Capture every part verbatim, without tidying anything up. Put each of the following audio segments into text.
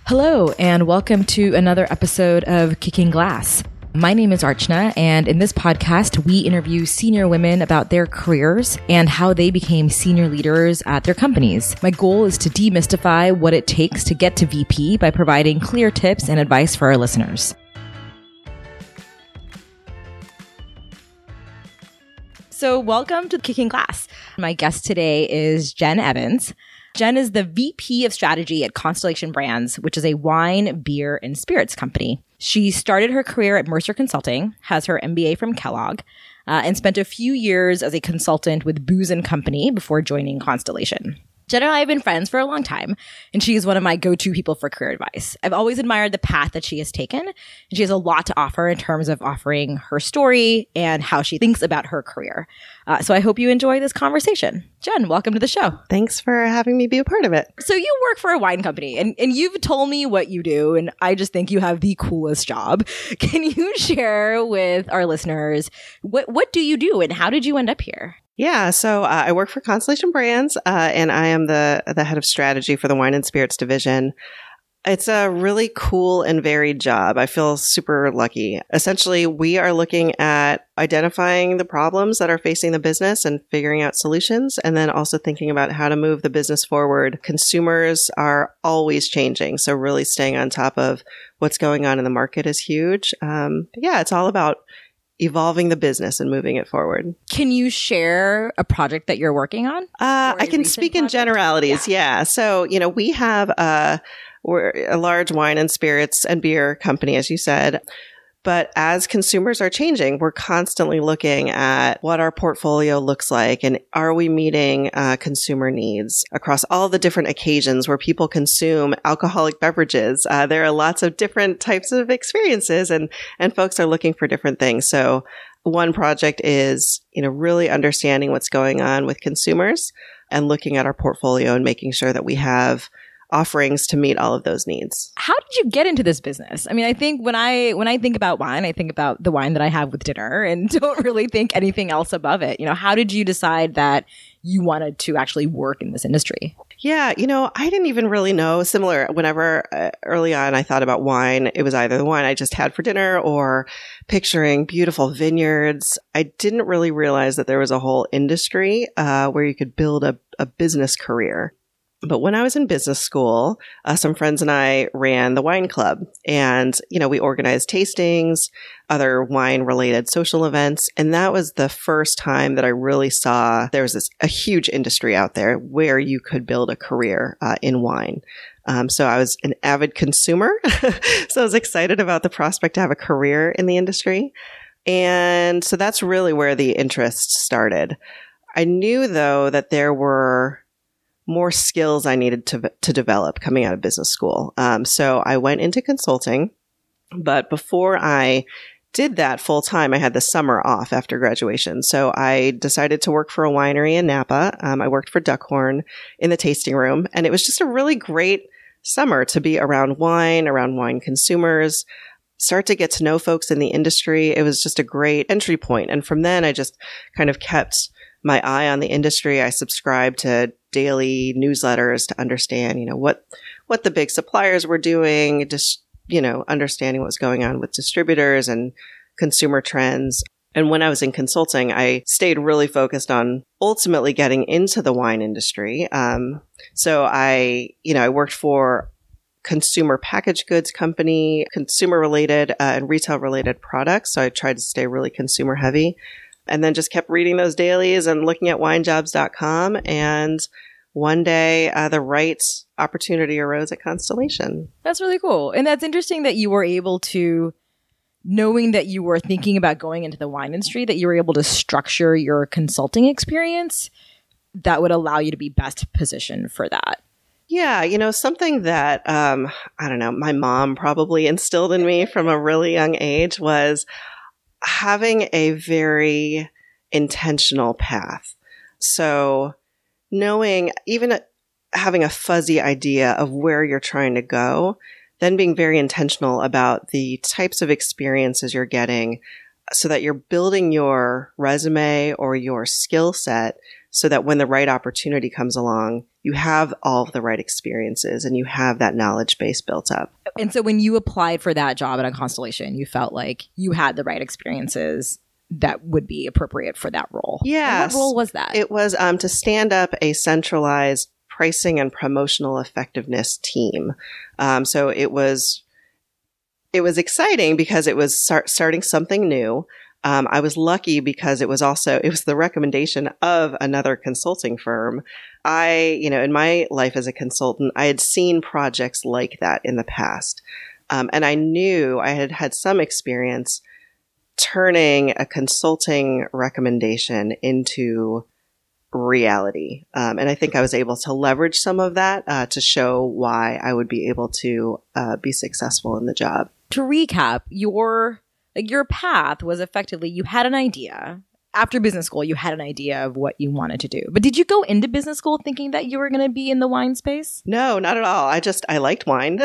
Hello, and welcome to another episode of Kicking Glass. My name is Archana, and in this podcast, we interview senior women about their careers and how they became senior leaders at their companies. My goal is to demystify what it takes to get to V P by providing clear tips and advice for our listeners. So welcome to Kicking Glass. My guest today is Jen Evans. Jen is the V P of strategy at Constellation Brands, which is a wine, beer, and spirits company. She started her career at Mercer Consulting, has her M B A from Kellogg, uh, and spent a few years as a consultant with Booz and Company before joining Constellation. Jen and I have been friends for a long time, and she is one of my go-to people for career advice. I've always admired the path that she has taken, and she has a lot to offer in terms of offering her story and how she thinks about her career. Uh, so I hope you enjoy this conversation. Jen, welcome to the show. Thanks for having me be a part of it. So you work for a wine company, and, and you've told me what you do, and I just think you have the coolest job. Can you share with our listeners, what, what do you do, and how did you end up here? Yeah, so uh, I work for Constellation Brands, uh, and I am the the head of strategy for the wine and spirits division. It's a really cool and varied job. I feel super lucky. Essentially, we are looking at identifying the problems that are facing the business and figuring out solutions, and then also thinking about how to move the business forward. Consumers are always changing, so really staying on top of what's going on in the market is huge. Um, but yeah, it's all about evolving the business and moving it forward. Can you share a project that you're working on? Uh, I can speak project? in generalities. Yeah. yeah. So, you know, we have a, we're a large wine and spirits and beer company, as you said. But as consumers are changing, we're constantly looking at what our portfolio looks like and are we meeting uh, consumer needs across all the different occasions where people consume alcoholic beverages. Uh, there are lots of different types of experiences and, and folks are looking for different things. So one project is, you know, really understanding what's going on with consumers and looking at our portfolio and making sure that we have offerings to meet all of those needs. How did you get into this business? I mean, I think when I when I think about wine, I think about the wine that I have with dinner and don't really think anything else above it. You know, how did you decide that you wanted to actually work in this industry? Yeah, you know, I didn't even really know. Similar, whenever uh, early on I thought about wine, it was either the wine I just had for dinner or picturing beautiful vineyards. I didn't really realize that there was a whole industry uh, where you could build a, a business career. But when I was in business school, uh, some friends and I ran the wine club and, you know, we organized tastings, other wine related social events. And that was the first time that I really saw there was this, a huge industry out there where you could build a career uh, in wine. Um, so I was an avid consumer. So I was excited about the prospect to have a career in the industry. And so that's really where the interest started. I knew, though, that there were more skills I needed to to develop coming out of business school. Um, so I went into consulting, but before I did that full time, I had the summer off after graduation. So I decided to work for a winery in Napa. Um, I worked for Duckhorn in the tasting room, and it was just a really great summer to be around wine, around wine consumers, start to get to know folks in the industry. It was just a great entry point. And from then, I just kind of kept my eye on the industry. I subscribed to daily newsletters to understand, you know, what, what the big suppliers were doing, just, you know, understanding what was going on with distributors and consumer trends. And when I was in consulting, I stayed really focused on ultimately getting into the wine industry. Um, so I, you know, I worked for consumer packaged goods company, consumer related uh, and retail related products. So I tried to stay really consumer heavy. And then just kept reading those dailies and looking at wine jobs dot com. And one day, uh, the right opportunity arose at Constellation. That's really cool. And that's interesting that you were able to, knowing that you were thinking about going into the wine industry, that you were able to structure your consulting experience that would allow you to be best positioned for that. Yeah, you know, something that, um, I don't know, my mom probably instilled in me from a really young age was having a very intentional path. So knowing, even having a fuzzy idea of where you're trying to go, then being very intentional about the types of experiences you're getting so that you're building your resume or your skill set so that when the right opportunity comes along, you have all of the right experiences and you have that knowledge base built up. And so when you applied for that job at a Constellation, you felt like you had the right experiences that would be appropriate for that role. Yes. And what role was that? It was um, to stand up a centralized pricing and promotional effectiveness team. Um, so it was it was exciting because it was start, starting something new. Um, I was lucky because it was also it was the recommendation of another consulting firm. I, you know, in my life as a consultant, I had seen projects like that in the past, um, and I knew I had had some experience turning a consulting recommendation into reality. Um, and I think I was able to leverage some of that uh, to show why I would be able to uh, be successful in the job. To recap, your like your path was effectively you had an idea. After business school, you had an idea of what you wanted to do. But did you go into business school thinking that you were going to be in the wine space? No, not at all. I just, I liked wine.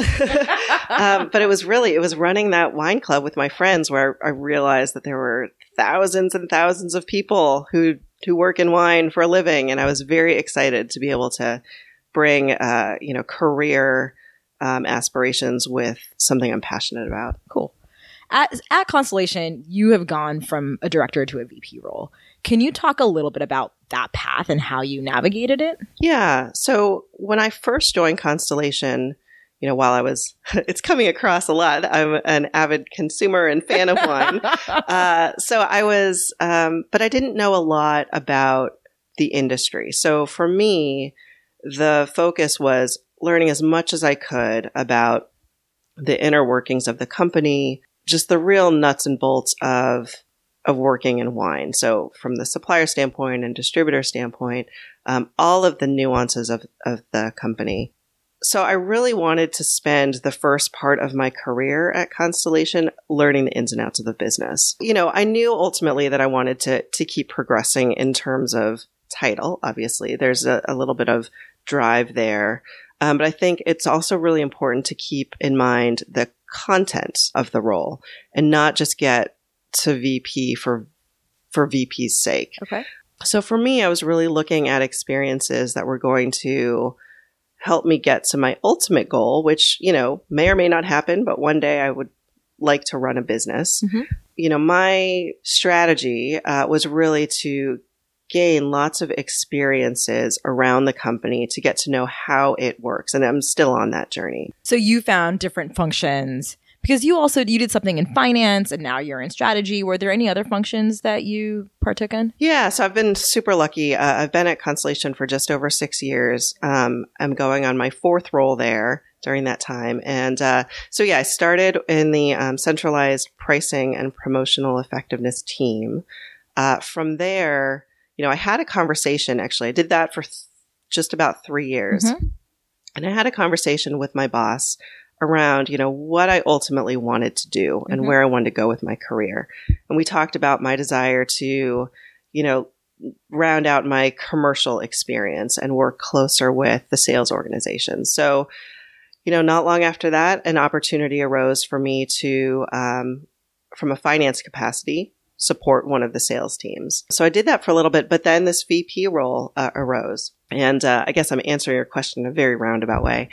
um, but it was really, it was running that wine club with my friends where I realized that there were thousands and thousands of people who, who work in wine for a living. And I was very excited to be able to bring, uh, you know, career um, aspirations with something I'm passionate about. Cool. At, at Constellation, you have gone from a director to a V P role. Can you talk a little bit about that path and how you navigated it? Yeah. So when I first joined Constellation, you know, while I was, it's coming across a lot. I'm an avid consumer and fan of wine. uh, so I was, um, but I didn't know a lot about the industry. So for me, the focus was learning as much as I could about the inner workings of the company, just the real nuts and bolts of of working in wine. So from the supplier standpoint and distributor standpoint, um, all of the nuances of, of the company. So I really wanted to spend the first part of my career at Constellation learning the ins and outs of the business. You know, I knew ultimately that I wanted to to keep progressing in terms of title. Obviously, there's a, a little bit of drive there. Um, but I think it's also really important to keep in mind the content of the role and not just get to V P for for V P's sake. Okay. So for me, I was really looking at experiences that were going to help me get to my ultimate goal, which, you know, may or may not happen, but one day I would like to run a business. Mm-hmm. You know, my strategy uh, was really to gain lots of experiences around the company to get to know how it works. And I'm still on that journey. So you found different functions because you also, you did something in finance and now you're in strategy. Were there any other functions that you partook in? Yeah. So I've been super lucky. Uh, I've been at Constellation for just over six years. Um, I'm going on my fourth role there during that time. And uh, so, yeah, I started in the um, centralized pricing and promotional effectiveness team. Uh, from there, you know, I had a conversation, actually. I did that for th- just about three years. Mm-hmm. And I had a conversation with my boss around, you know, what I ultimately wanted to do mm-hmm. and where I wanted to go with my career. And we talked about my desire to, you know, round out my commercial experience and work closer with the sales organization. So, you know, not long after that, an opportunity arose for me to, um, from a finance capacity, support one of the sales teams. So I did that for a little bit, but then this V P role uh, arose. And uh, I guess I'm answering your question in a very roundabout way.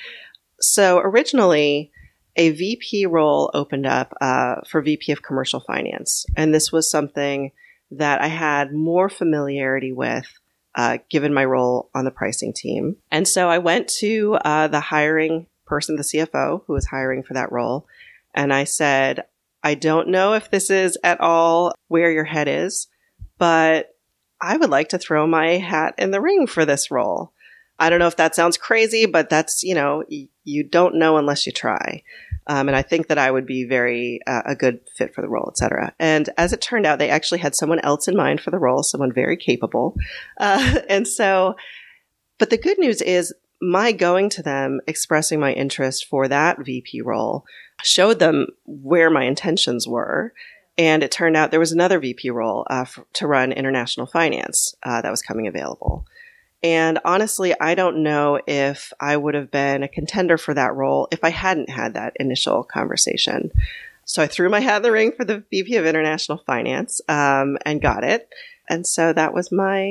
So originally, a V P role opened up uh, for V P of Commercial Finance. And this was something that I had more familiarity with, uh, given my role on the pricing team. And so I went to uh, the hiring person, the C F O, who was hiring for that role. And I said, I don't know if this is at all where your head is, but I would like to throw my hat in the ring for this role. I don't know if that sounds crazy, but that's, you know, y- you don't know unless you try. Um, and I think that I would be very uh, a good fit for the role, et cetera. And as it turned out, they actually had someone else in mind for the role, someone very capable. Uh, and so, but the good news is my going to them, expressing my interest for that V P role, showed them where my intentions were. And it turned out there was another V P role uh, f- to run international finance uh, that was coming available. And honestly, I don't know if I would have been a contender for that role if I hadn't had that initial conversation. So I threw my hat in the ring for the V P of international finance um, and got it. And so that was my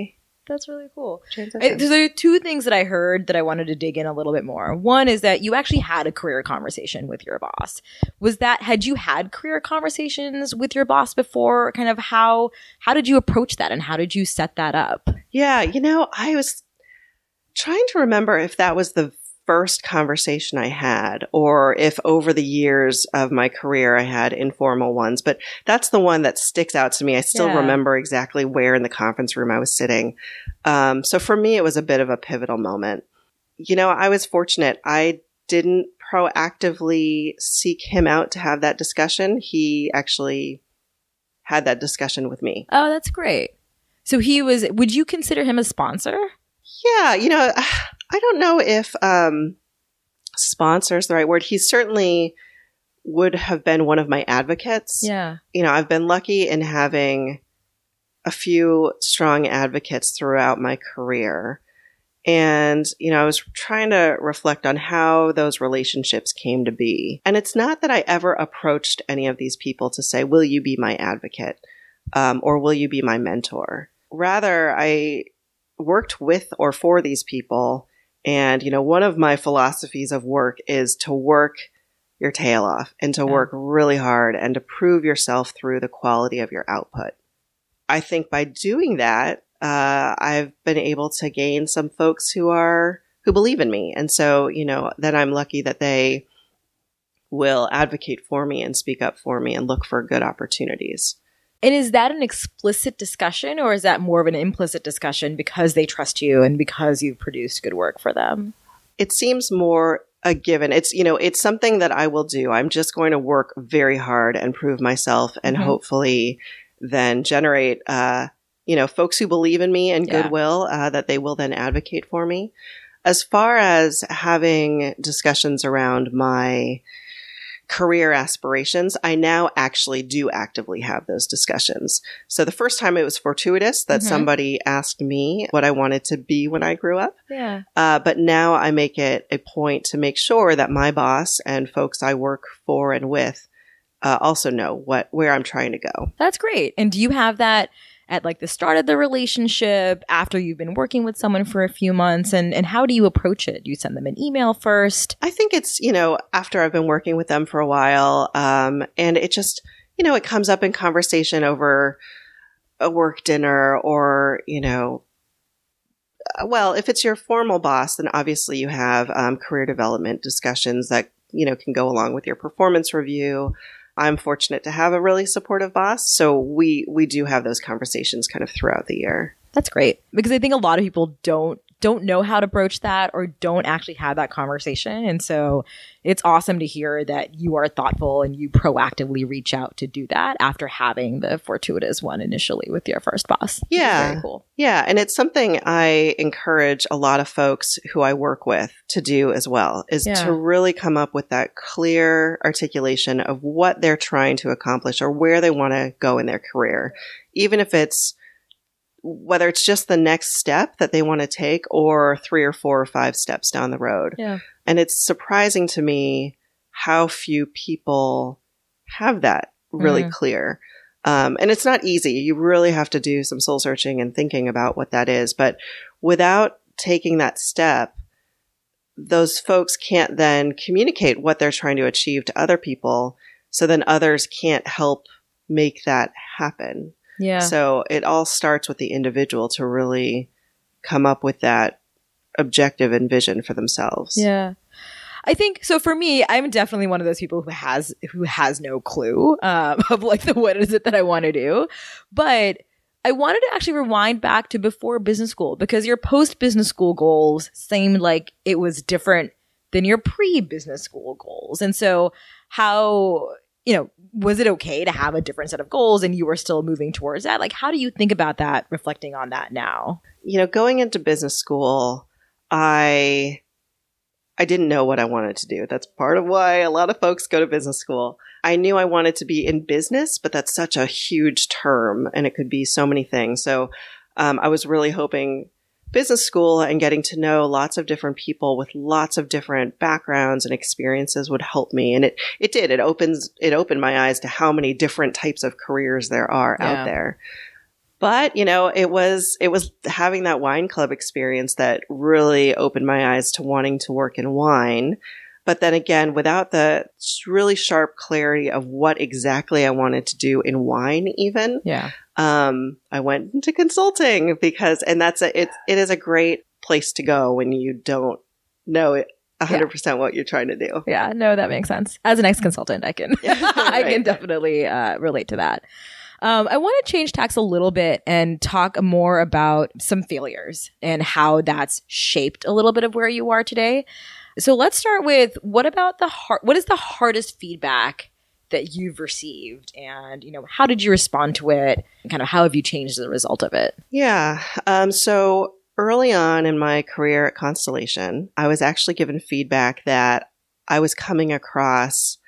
That's really cool. transition. I, there are two things that I heard that I wanted to dig in a little bit more. One is that you actually had a career conversation with your boss. Was that, had you had career conversations with your boss before? Kind of how, how did you approach that and how did you set that up? Yeah, you know, I was trying to remember if that was the first conversation I had or if over the years of my career I had informal ones, but that's the one that sticks out to me. I still Yeah. remember exactly where in the conference room I was sitting. Um, so for me, it was a bit of a pivotal moment. You know, I was fortunate. I didn't proactively seek him out to have that discussion. He actually had that discussion with me. Oh, that's great. So he was, would you consider him a sponsor? Yeah, you know, I don't know if um, sponsor is the right word. He certainly would have been one of my advocates. Yeah. You know, I've been lucky in having a few strong advocates throughout my career. And, you know, I was trying to reflect on how those relationships came to be. And it's not that I ever approached any of these people to say, will you be my advocate? Um, or will you be my mentor? Rather, I worked with or for these people. And, you know, one of my philosophies of work is to work your tail off and to Yeah. work really hard and to prove yourself through the quality of your output. I think by doing that, uh, I've been able to gain some folks who are, who believe in me. And so, you know, then I'm lucky that they will advocate for me and speak up for me and look for good opportunities. And is that an explicit discussion or is that more of an implicit discussion because they trust you and because you've produced good work for them? It seems more a given. It's, you know, it's something that I will do. I'm just going to work very hard and prove myself and Mhm. hopefully then generate, uh, you know, folks who believe in me and Yeah. goodwill, uh, that they will then advocate for me. As far as having discussions around my career aspirations, I now actually do actively have those discussions. So the first time it was fortuitous that Mhm. somebody asked me what I wanted to be when I grew up. Yeah. Uh, but now I make it a point to make sure that my boss and folks I work for and with uh, also know what where I'm trying to go. That's great. And do you have that at like the start of the relationship, after you've been working with someone for a few months? And, and how do you approach it? Do you send them an email first? I think it's, you know, after I've been working with them for a while, um, and it just, you know, it comes up in conversation over a work dinner or, you know, uh, well, if it's your formal boss, then obviously you have um, career development discussions that, you know, can go along with your performance review. I'm fortunate to have a really supportive boss. So we, we do have those conversations kind of throughout the year. That's great. Because I think a lot of people don't don't know how to broach that or don't actually have that conversation. And so it's awesome to hear that you are thoughtful and you proactively reach out to do that after having the fortuitous one initially with your first boss. which is Yeah. Very cool. Yeah. And it's something I encourage a lot of folks who I work with to do as well, is Yeah. to really come up with that clear articulation of what they're trying to accomplish or where they want to go in their career. Even if it's whether it's just the next step that they want to take or three or four or five steps down the road. Yeah. And it's surprising to me how few people have that really Mhm. clear. Um, and it's not easy. You really have to do some soul searching and thinking about what that is. But without taking that step, those folks can't then communicate what they're trying to achieve to other people. So then others can't help make that happen. Yeah. So it all starts with the individual to really come up with that objective and vision for themselves. Yeah. I think so. For me, I'm definitely one of those people who has who has no clue um, of like the what is it that I want to do. But I wanted to actually rewind back to before business school, because your post business school goals seemed like it was different than your pre business school goals. And so, how, you know, was it okay to have a different set of goals and you were still moving towards that? Like, how do you think about that, reflecting on that now? You know, going into business school, I I didn't know what I wanted to do. That's part of why a lot of folks go to business school. I knew I wanted to be in business, but that's such a huge term and it could be so many things. So um, I was really hoping business school and getting to know lots of different people with lots of different backgrounds and experiences would help me. And it, it did. It opens, it opened my eyes to how many different types of careers there are Yeah. out there. But, you know, it was, it was having that wine club experience that really opened my eyes to wanting to work in wine. But then again, without the really sharp clarity of what exactly I wanted to do in wine even, Yeah. um, I went into consulting because, and that's a, it, it is a great place to go when you don't know it one hundred percent yeah. what you're trying to do. Yeah, no, that makes sense. As an ex-consultant, I can, I can definitely uh, relate to that. Um, I want to change tacks a little bit and talk more about some failures and how that's shaped a little bit of where you are today. So let's start with what about the hard, what is the hardest feedback that you've received, and, you know, how did you respond to it, and kind of how have you changed as a result of it? Yeah. Um, so early on in my career at Constellation, I was actually given feedback that I was coming across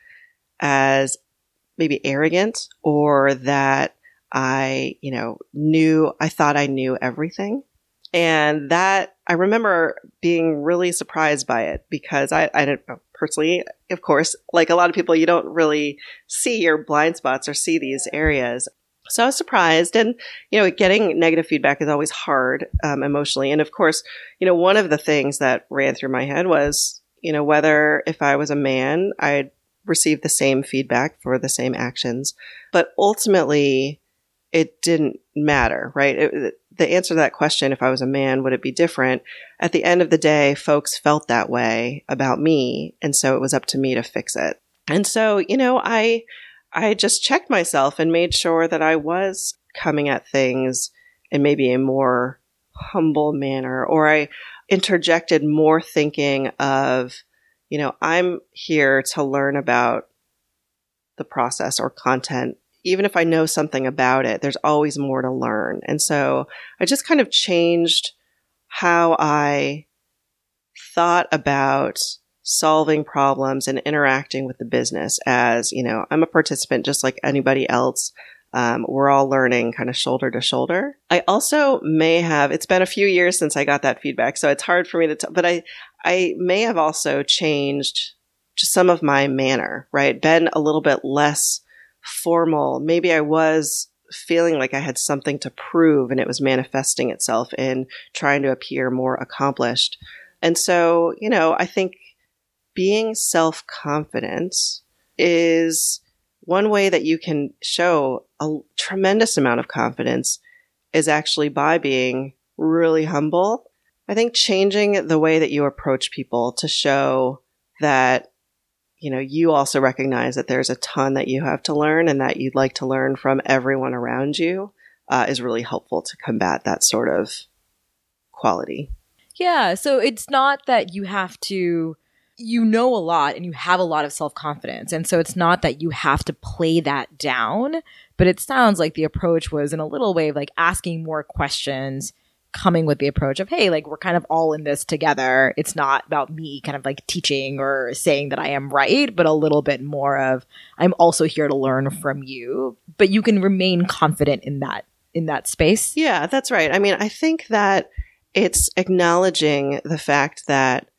as maybe arrogant, or that I, you know, knew, I thought I knew everything. And that, I remember being really surprised by it because I, I don't personally, of course, like a lot of people, you don't really see your blind spots or see these areas. So I was surprised. And, you know, getting negative feedback is always hard um, emotionally. And of course, you know, one of the things that ran through my head was, you know, whether if I was a man, I'd receive the same feedback for the same actions. But ultimately, it didn't matter, right? It, the answer to that question, if I was a man, would it be different? At the end of the day, folks felt that way about me. And so it was up to me to fix it. And so, you know, I, I just checked myself and made sure that I was coming at things in maybe a more humble manner, or I interjected more thinking of, you know, I'm here to learn about the process or content. Even if I know something about it, there's always more to learn. And so I just kind of changed how I thought about solving problems and interacting with the business as, you know, I'm a participant just like anybody else. Um, we're all learning kind of shoulder to shoulder. I also may have, it's been a few years since I got that feedback, so it's hard for me to tell, but I, I may have also changed just some of my manner, right? Been a little bit less formal. Maybe I was feeling like I had something to prove and it was manifesting itself in trying to appear more accomplished. And so, you know, I think being self-confident is one way that you can show a tremendous amount of confidence is actually by being really humble. I think changing the way that you approach people to show that, you know, you also recognize that there's a ton that you have to learn and that you'd like to learn from everyone around you uh, is really helpful to combat that sort of quality. Yeah. So it's not that you have to, you know, a lot and you have a lot of self-confidence. And so it's not that you have to play that down, but it sounds like the approach was in a little way of like asking more questions, coming with the approach of, hey, like we're kind of all in this together. It's not about me kind of like teaching or saying that I am right, but a little bit more of I'm also here to learn from you, but you can remain confident in that, in that space. Yeah, that's right. I mean, I think that it's acknowledging the fact that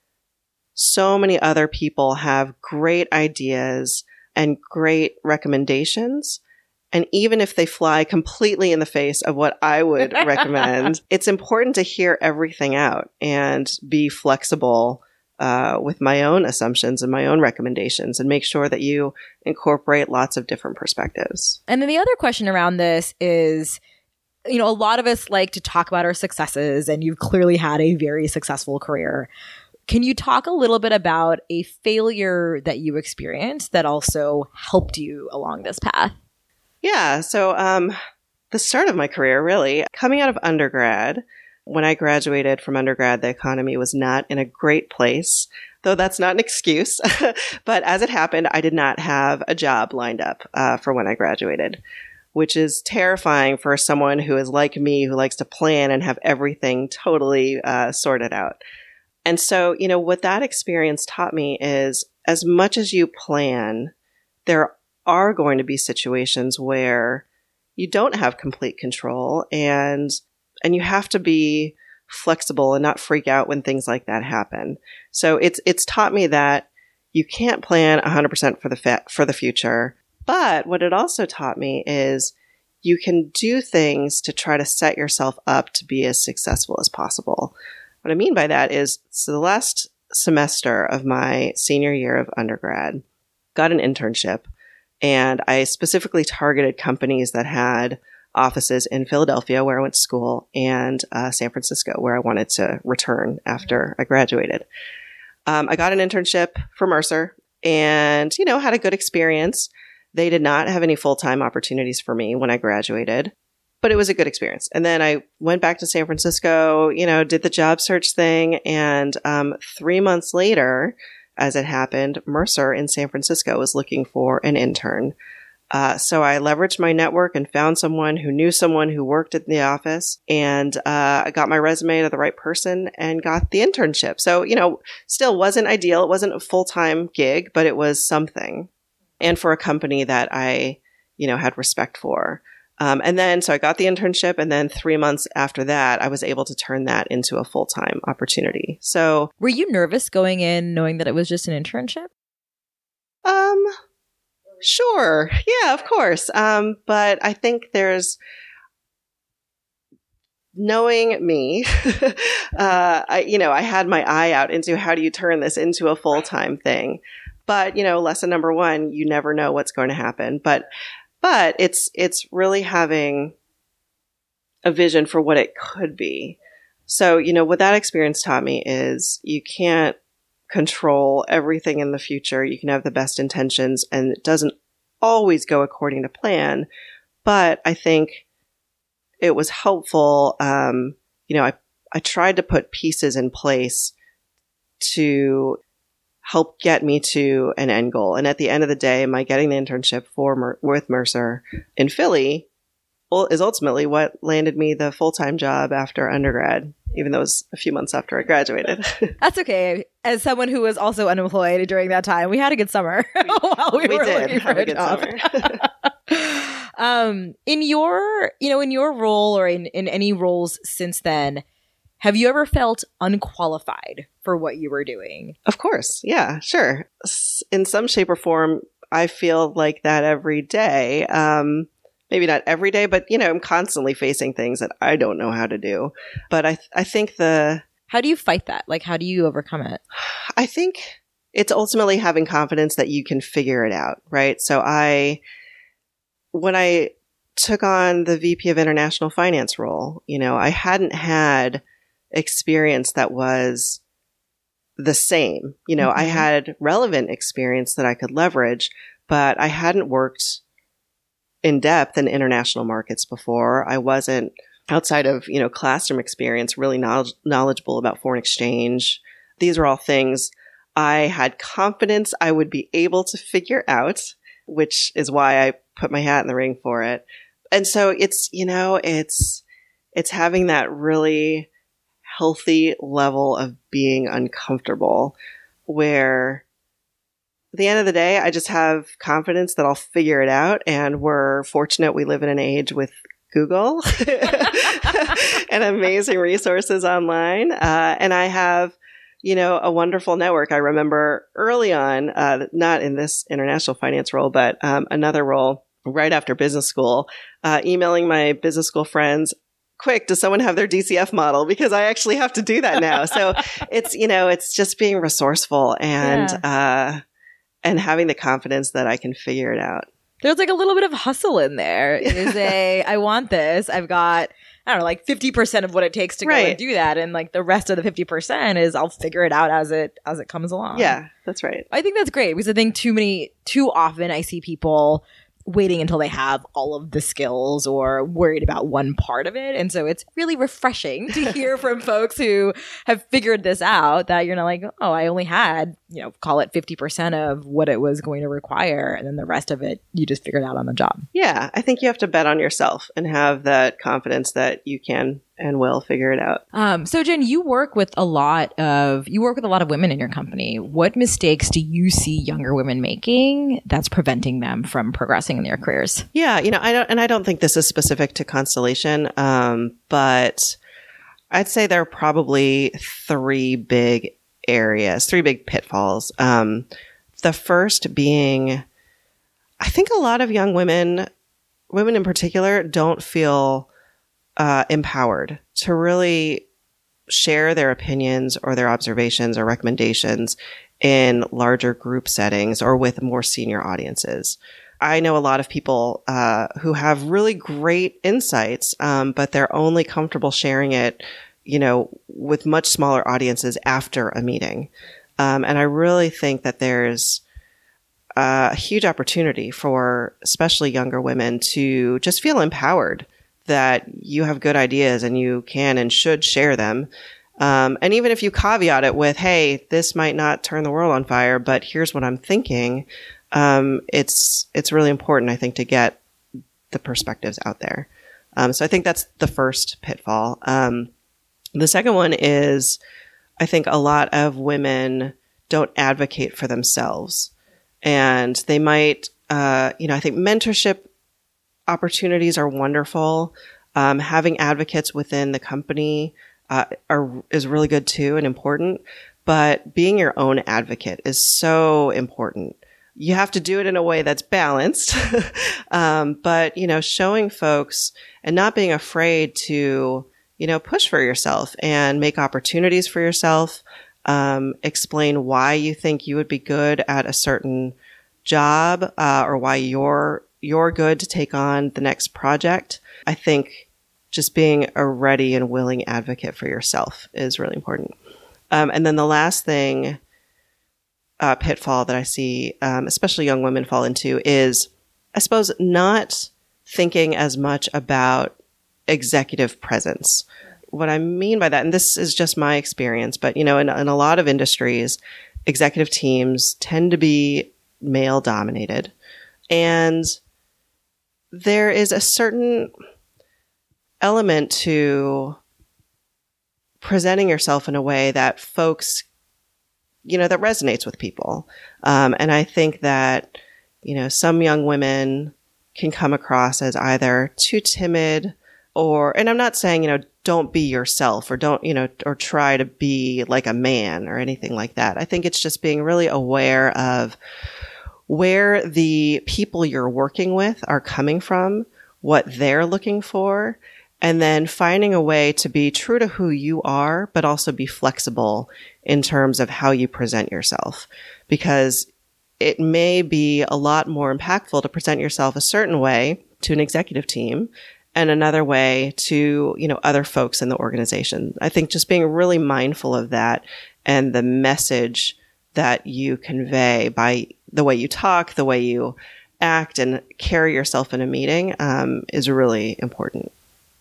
so many other people have great ideas and great recommendations. And even if they fly completely in the face of what I would recommend, it's important to hear everything out and be flexible uh, with my own assumptions and my own recommendations and make sure that you incorporate lots of different perspectives. And then the other question around this is, you know, a lot of us like to talk about our successes, and you've clearly had a very successful career. Can you talk a little bit about a failure that you experienced that also helped you along this path? Yeah. So um, the start of my career, really, coming out of undergrad, when I graduated from undergrad, the economy was not in a great place, though that's not an excuse. But as it happened, I did not have a job lined up uh, for when I graduated, which is terrifying for someone who is like me, who likes to plan and have everything totally uh, sorted out. And so, you know, what that experience taught me is as much as you plan, there are going to be situations where you don't have complete control, and and you have to be flexible and not freak out when things like that happen. So it's it's taught me that you can't plan one hundred percent for the fa- for the future. But what it also taught me is you can do things to try to set yourself up to be as successful as possible. What I mean by that is, so the last semester of my senior year of undergrad, got an internship, and I specifically targeted companies that had offices in Philadelphia, where I went to school, and uh, San Francisco, where I wanted to return after I graduated. Um, I got an internship for Mercer and, you know, had a good experience. They did not have any full-time opportunities for me when I graduated, but it was a good experience. And then I went back to San Francisco, you know, did the job search thing. And um, three months later, as it happened, Mercer in San Francisco was looking for an intern. Uh, so I leveraged my network and found someone who knew someone who worked in the office, and uh, I got my resume to the right person and got the internship. So, you know, still wasn't ideal. It wasn't a full-time gig, but it was something. And for a company that I, you know, had respect for. Um, and then, so I got the internship, and then three months after that, I was able to turn that into a full-time opportunity. So, were you nervous going in knowing that it was just an internship? Um, sure. Yeah, of course. Um, but I think there's, knowing me, uh, I, you know, I had my eye out into how do you turn this into a full-time thing. But, you know, lesson number one, you never know what's going to happen. But, but it's, it's really having a vision for what it could be. So, you know, what that experience taught me is you can't control everything in the future. You can have the best intentions, and it doesn't always go according to plan. But I think it was helpful. Um, you know, I, I tried to put pieces in place to help get me to an end goal. And at the end of the day, my getting the internship for Mer- with Mercer in Philly is ultimately what landed me the full-time job after undergrad, even though it was a few months after I graduated. That's okay. As someone who was also unemployed during that time, we had a good summer while we, we were did looking for have a, a good job. summer. um, in your, you know, in your role or in, in any roles since then, have you ever felt unqualified for what you were doing? Of course. Yeah, sure. In some shape or form, I feel like that every day. Um, maybe not every day, but, you know, I'm constantly facing things that I don't know how to do. But I, th- I think the... How do you fight that? Like, how do you overcome it? I think it's ultimately having confidence that you can figure it out, right? So I, when I took on the V P of International Finance role, you know, I hadn't had experience that was the same. You know, mm-hmm. I had relevant experience that I could leverage, but I hadn't worked in depth in international markets before. I wasn't, outside of, you know, classroom experience, really knowledge- knowledgeable about foreign exchange. These are all things I had confidence I would be able to figure out, which is why I put my hat in the ring for it. And so it's, you know, it's, it's having that really healthy level of being uncomfortable, where at the end of the day, I just have confidence that I'll figure it out. And we're fortunate we live in an age with Google and amazing resources online. Uh, and I have, you know, a wonderful network. I remember early on, uh, not in this international finance role, but um, another role right after business school, uh, emailing my business school friends, quick, does someone have their D C F model? Because I actually have to do that now. So it's, you know, it's just being resourceful and, yeah. uh, and having the confidence that I can figure it out. There's like a little bit of hustle in there. It is a, I want this. I've got, I don't know, like fifty percent of what it takes to right. go and do that. And like the rest of the fifty percent is I'll figure it out as it, as it comes along. Yeah, that's right. I think that's great because I think too many, too often I see people waiting until they have all of the skills or worried about one part of it. And so it's really refreshing to hear from folks who have figured this out, that you're not like, oh, I only had, you know, call it fifty percent of what it was going to require. And then the rest of it, you just figured out on the job. Yeah. I think you have to bet on yourself and have that confidence that you can and will figure it out. Um, so Jen, you work with a lot of, you work with a lot of women in your company. What mistakes do you see younger women making that's preventing them from progressing in their careers? Yeah. You know, I don't, and I don't think this is specific to Constellation. Um, but I'd say there are probably three big areas, three big pitfalls. Um, the first being, I think a lot of young women women in particular don't feel uh, empowered to really share their opinions or their observations or recommendations in larger group settings or with more senior audiences. I know a lot of people uh, who have really great insights, um, but they're only comfortable sharing it, you know, with much smaller audiences after a meeting. Um, and I really think that there's a huge opportunity for especially younger women to just feel empowered that you have good ideas and you can and should share them. Um, and even if you caveat it with, hey, this might not turn the world on fire, but here's what I'm thinking. Um, it's, it's really important, I think, to get the perspectives out there. Um, so I think that's the first pitfall. Um, the second one is, I think a lot of women don't advocate for themselves, and they might, uh, you know, I think mentorship opportunities are wonderful. Um, having advocates within the company, uh, are, is really good too and important, but being your own advocate is so important. You have to do it in a way that's balanced. um, but, you know, showing folks and not being afraid to, you know, push for yourself and make opportunities for yourself, um, explain why you think you would be good at a certain job, uh, or why you're, you're good to take on the next project. I think just being a ready and willing advocate for yourself is really important. Um, and then the last thing, Uh, pitfall that I see, um, especially young women fall into is, I suppose, not thinking as much about executive presence. What I mean by that, and this is just my experience, but, you know, in, in a lot of industries, executive teams tend to be male dominated. And there is a certain element to presenting yourself in a way that folks you know, that resonates with people. Um, and I think that, you know, some young women can come across as either too timid or, and I'm not saying, you know, don't be yourself or don't, you know, or try to be like a man or anything like that. I think it's just being really aware of where the people you're working with are coming from, what they're looking for, and then finding a way to be true to who you are, but also be flexible in terms of how you present yourself. Because it may be a lot more impactful to present yourself a certain way to an executive team and another way to, you know, other folks in the organization. I think just being really mindful of that and the message that you convey by the way you talk, the way you act and carry yourself in a meeting, um, is really important.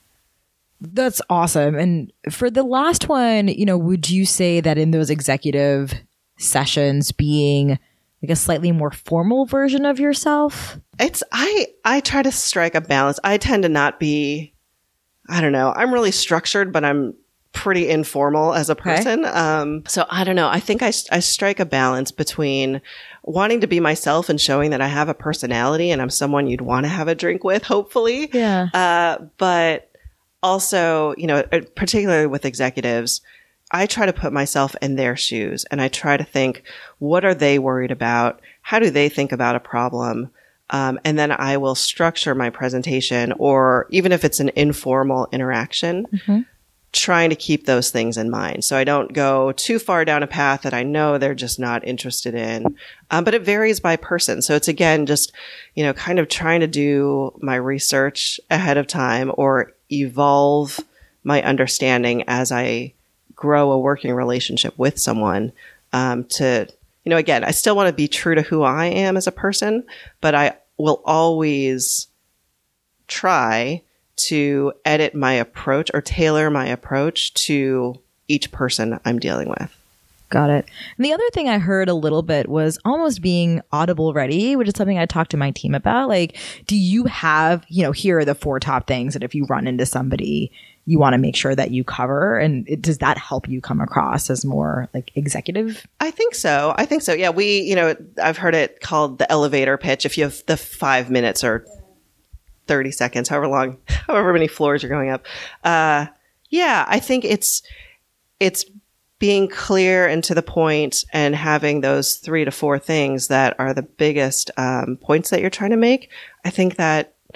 That's awesome. And for the last one, you know, would you say that in those executive sessions being like a slightly more formal version of yourself? It's, I, I try to strike a balance. I tend to not be, I don't know, I'm really structured, but I'm pretty informal as a person. Okay. Um, so I don't know. I think I, I strike a balance between wanting to be myself and showing that I have a personality and I'm someone you'd want to have a drink with, hopefully. Yeah. Uh, but also, you know, particularly with executives, I try to put myself in their shoes and I try to think, what are they worried about? How do they think about a problem? Um, and then I will structure my presentation, or even if it's an informal interaction, mm-hmm. trying to keep those things in mind. So I don't go too far down a path that I know they're just not interested in. Um, but it varies by person. So it's, again, just, you know, kind of trying to do my research ahead of time or evolve my understanding as I grow a working relationship with someone, um, to, you know, again, I still want to be true to who I am as a person, but I will always try to edit my approach or tailor my approach to each person I'm dealing with. Got it. And the other thing I heard a little bit was almost being audible ready, which is something I talked to my team about. Like, do you have, you know, here are the four top things that if you run into somebody, you want to make sure that you cover? And it, does that help you come across as more like executive? I think so. I think so. Yeah. We, you know, I've heard it called the elevator pitch. If you have the five minutes or thirty seconds, however long, however many floors you're going up. Uh, yeah, I think it's, it's, being clear and to the point and having those three to four things that are the biggest um, points that you're trying to make. I think that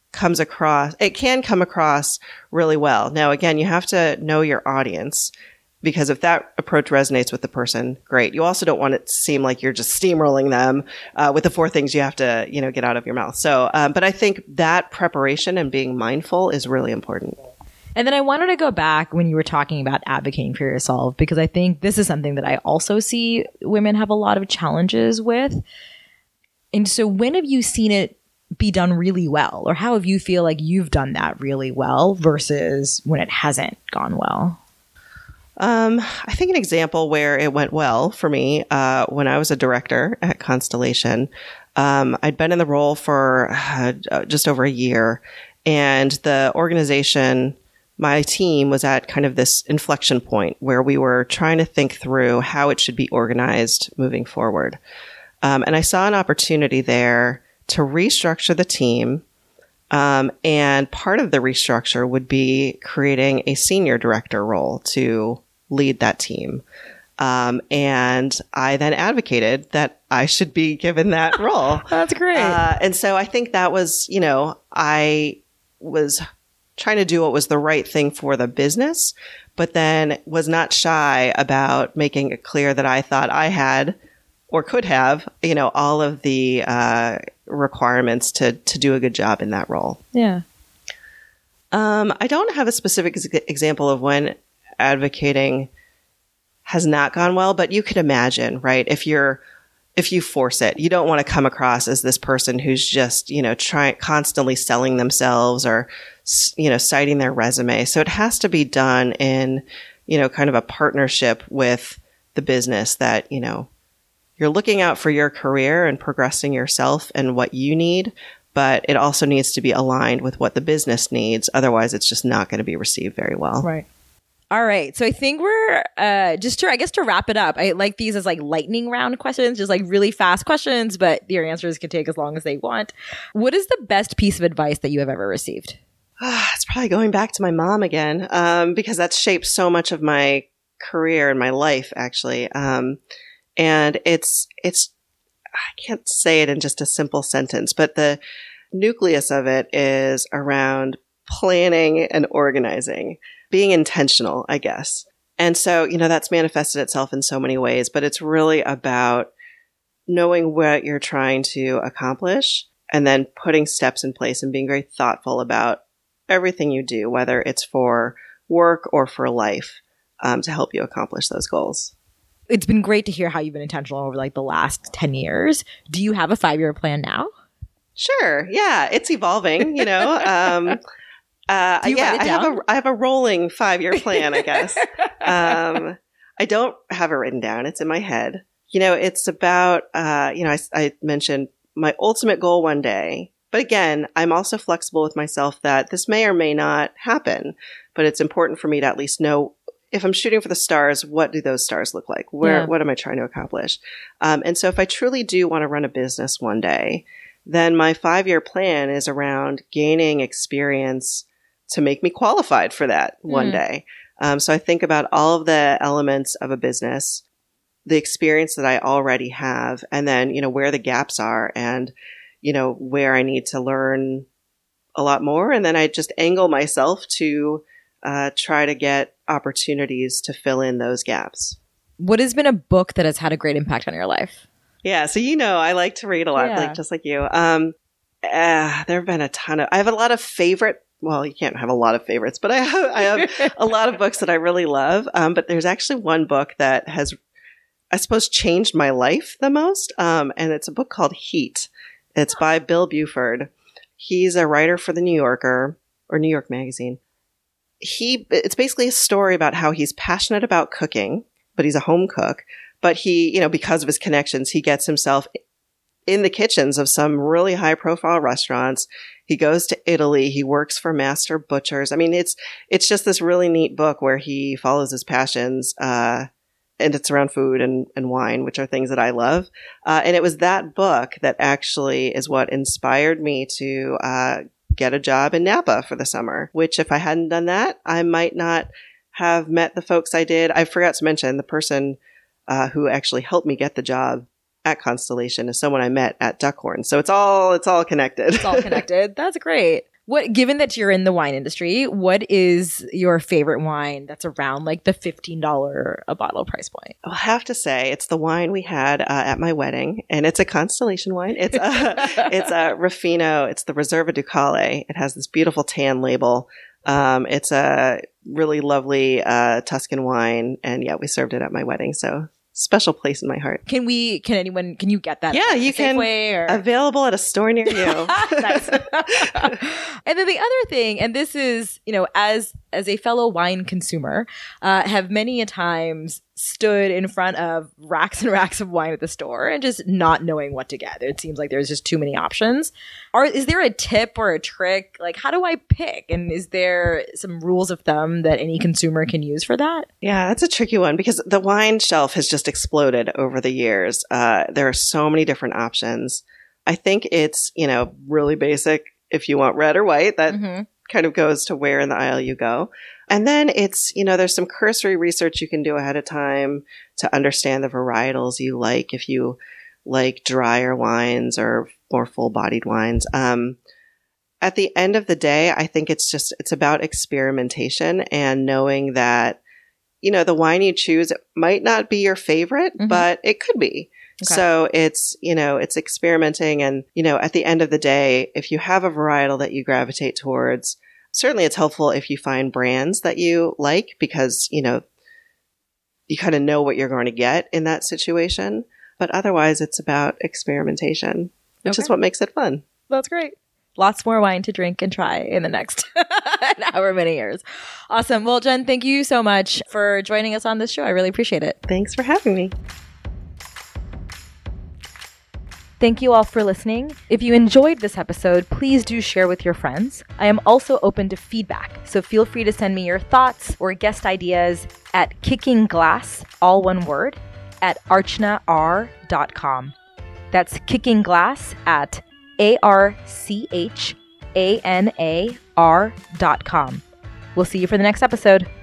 comes across, it can come across really well. Now, again, you have to know your audience, because if that approach resonates with the person, great. You also don't want it to seem like you're just steamrolling them uh, with the four things you have to, you know, get out of your mouth. So, um, but I think that preparation and being mindful is really important. And then I wanted to go back when you were talking about advocating for yourself, because I think this is something that I also see women have a lot of challenges with. And so when have you seen it be done really well? Or how have you feel like you've done that really well versus when it hasn't gone well? Um, I think an example where it went well for me, uh, when I was a director at Constellation, um, I'd been in the role for uh, just over a year, and the organization, my team, was at kind of this inflection point where we were trying to think through how it should be organized moving forward. Um, and I saw an opportunity there to restructure the team. Um, and part of the restructure would be creating a senior director role to lead that team. Um, and I then advocated that I should be given that role. That's great. Uh, and so I think that was, you know, I was trying to do what was the right thing for the business, but then was not shy about making it clear that I thought I had or could have, you know, all of the uh, requirements to to do a good job in that role. Yeah. Um, I don't have a specific ex- example of when advocating has not gone well, but you could imagine, right? If you're, if you force it, you don't want to come across as this person who's just, you know, trying, constantly selling themselves or, you know, citing their resume. So it has to be done in, you know, kind of a partnership with the business that, you know, you're looking out for your career and progressing yourself and what you need, but it also needs to be aligned with what the business needs. Otherwise, it's just not going to be received very well. Right. All right. So I think we're, uh, just to, I guess to wrap it up, I like these as like lightning round questions, just like really fast questions, but your answers can take as long as they want. What is the best piece of advice that you have ever received? It's probably going back to my mom again, um, because that's shaped so much of my career and my life, actually. Um, and it's, it's, I can't say it in just a simple sentence, but the nucleus of it is around planning and organizing. Being intentional, I guess. And so, you know, that's manifested itself in so many ways, but it's really about knowing what you're trying to accomplish and then putting steps in place and being very thoughtful about everything you do, whether it's for work or for life, um, to help you accomplish those goals. It's been great to hear how you've been intentional over like the last ten years. Do you have a five-year plan now? Sure. Yeah. It's evolving, you know. Um, Uh, yeah, I have a, I have a rolling five-year plan, I guess. um, I don't have it written down. It's in my head. You know, it's about, uh, you know, I, I mentioned my ultimate goal one day, but again, I'm also flexible with myself that this may or may not happen, but it's important for me to at least know if I'm shooting for the stars, what do those stars look like? Where, yeah. What am I trying to accomplish? Um, and so if I truly do want to run a business one day, then my five-year plan is around gaining experience to make me qualified for that one mm. day. Um, so I think about all of the elements of a business, the experience that I already have, and then, you know, where the gaps are and, you know, where I need to learn a lot more. And then I just angle myself to uh, try to get opportunities to fill in those gaps. What has been a book that has had a great impact on your life? Yeah. So, you know, I like to read a lot, yeah. like just like you. Um, uh, there have been a ton of, I have a lot of favorite Well, you can't have a lot of favorites, but I have, I have a lot of books that I really love. Um, but there's actually one book that has, I suppose, changed my life the most. Um, and it's a book called Heat. It's by Bill Buford. He's a writer for the New Yorker or New York Magazine. He, it's basically a story about how he's passionate about cooking, but he's a home cook. But he, you know, because of his connections, he gets himself in the kitchens of some really high profile restaurants. He goes to Italy. He works for master butchers. I mean, it's, it's just this really neat book where he follows his passions, uh, and it's around food and, and wine, which are things that I love. Uh, and it was that book that actually is what inspired me to, uh, get a job in Napa for the summer, which if I hadn't done that, I might not have met the folks I did. I forgot to mention the person, uh, who actually helped me get the job at Constellation is someone I met at Duckhorn. So it's all, it's all connected. It's all connected. That's great. What, given that you're in the wine industry, what is your favorite wine that's around like the fifteen dollars a bottle price point? I'll have to say it's the wine we had uh, at my wedding, and it's a Constellation wine. It's a, it's a Ruffino. It's the Reserva Ducale. It has this beautiful tan label. Um, it's a really lovely uh, Tuscan wine, and yeah, we served it at my wedding. So special place in my heart. Can we, can anyone, can you get that? Yeah, you can. Or? Available at a store near you. Nice. And then the other thing, and this is, you know, as, as a fellow wine consumer, uh, have many a times stood in front of racks and racks of wine at the store and just not knowing what to get. It seems like there's just too many options. Or is there a tip or a trick? Like, how do I pick? And is there some rules of thumb that any consumer can use for that? Yeah, that's a tricky one because the wine shelf has just exploded over the years. Uh, there are so many different options. I think it's, you know, really basic. If you want red or white, that mm-hmm. kind of goes to where in the aisle you go. And then it's, you know, there's some cursory research you can do ahead of time to understand the varietals you like if you like drier wines or more full-bodied wines. Um, at the end of the day, I think it's just, it's about experimentation and knowing that, you know, the wine you choose might not be your favorite, mm-hmm. but it could be. Okay. So it's, you know, it's experimenting. And, you know, at the end of the day, if you have a varietal that you gravitate towards, certainly it's helpful if you find brands that you like because, you know, you kind of know what you're going to get in that situation. But otherwise, it's about experimentation, which okay. is what makes it fun. That's great. Lots more wine to drink and try in the next however many years. Awesome. Well, Jen, thank you so much for joining us on this show. I really appreciate it. Thanks for having me. Thank you all for listening. If you enjoyed this episode, please do share with your friends. I am also open to feedback, so feel free to send me your thoughts or guest ideas at kickingglass, all one word, at archana r dot com. That's kickingglass at A R C H A N A R dot com. We'll see you for the next episode.